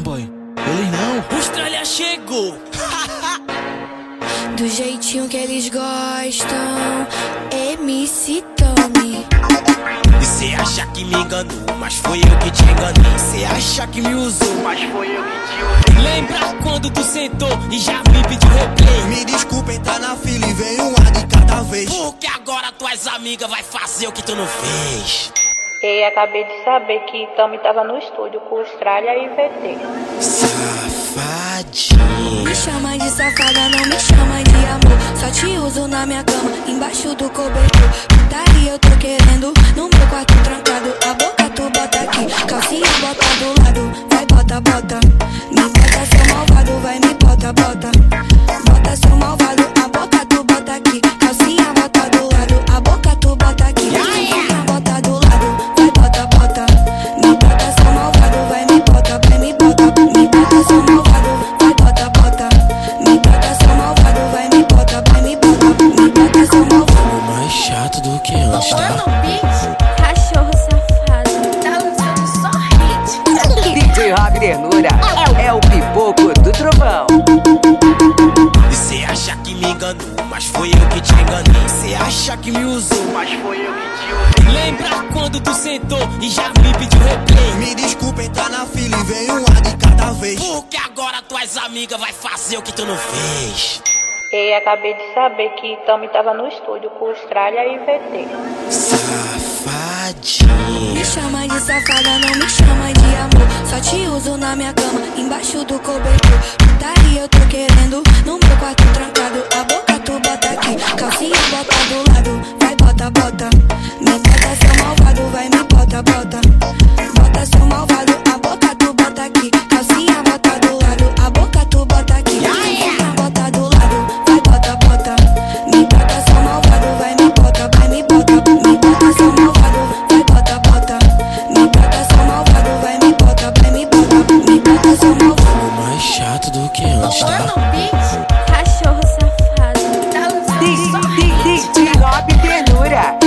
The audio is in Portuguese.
boy. Eles não. Austrália chegou. Do jeitinho que eles gostam, MC Tommy. E cê acha que me enganou, mas foi eu que te enganei. Cê acha que me usou, mas foi eu que te usei. Lembra quando tu sentou e já me pediu replay? Me desculpa entrar na fila e vem um ar de cada vez. Porque agora tuas amigas vai fazer o que tu não fez. E acabei de saber que Tommy tava no estúdio com Austrália e VT. Safadinha. Me chama de safada, não me chama de amor. Só te uso na minha cama, embaixo do cobertor. Putaria eu tô querendo, no meu quarto trancado. A boca tu bota aqui, calcinha bota do lado. Vai bota, bota, me bota seu malvado. Vai me bota, bota, bota seu malvado. A boca tu bota aqui, calcinha bota do lado. A boca tu bota aqui, calcinha bota do lado. Vai bota, bota, me bota seu malvado. Vai me bota, me bota seu malvado. Vai bota, bota, me bota seu malvado. Vai me bota, seu malvado. Mais chato do que antes, tá? Cachorro safado, tá usando só hit. DJ Rob Ternura é o pipoco do trovão. E cê acha que me enganou, mas foi eu que te enganei. Cê acha que me usou, mas foi eu que te usei. Lembra quando tu sentou e já me pediu replay? Me desculpa entrar na fila e vem um ar de cada vez. Porque agora tuas amigas vai fazer o que tu não fez. E acabei de saber que Tommy tava no estúdio com Austrália e VT. Safadinha. Me chama de safada, não me chama de amor. Só te uso na minha cama, embaixo do cobertor. Putaria eu tô querendo, no meu quarto trancado. A boca tu bota aqui, calcinha bota do lado. Vai bota, bota, me bota seu malvado. Vai me bota, bota, bota seu malvado. A boca tu bota aqui, calcinha bota do lado. A boca tu bota aqui, calcinha bota do lado. Vai bota, bota, me bota seu malvado. Vai me bota seu malvado. Vai bota, bota, me bota seu malvado. Vai me bota seu malvado. Mais chato do que antes, tá? Cachorro safado, tá usando só hit. DJ Rob Ternura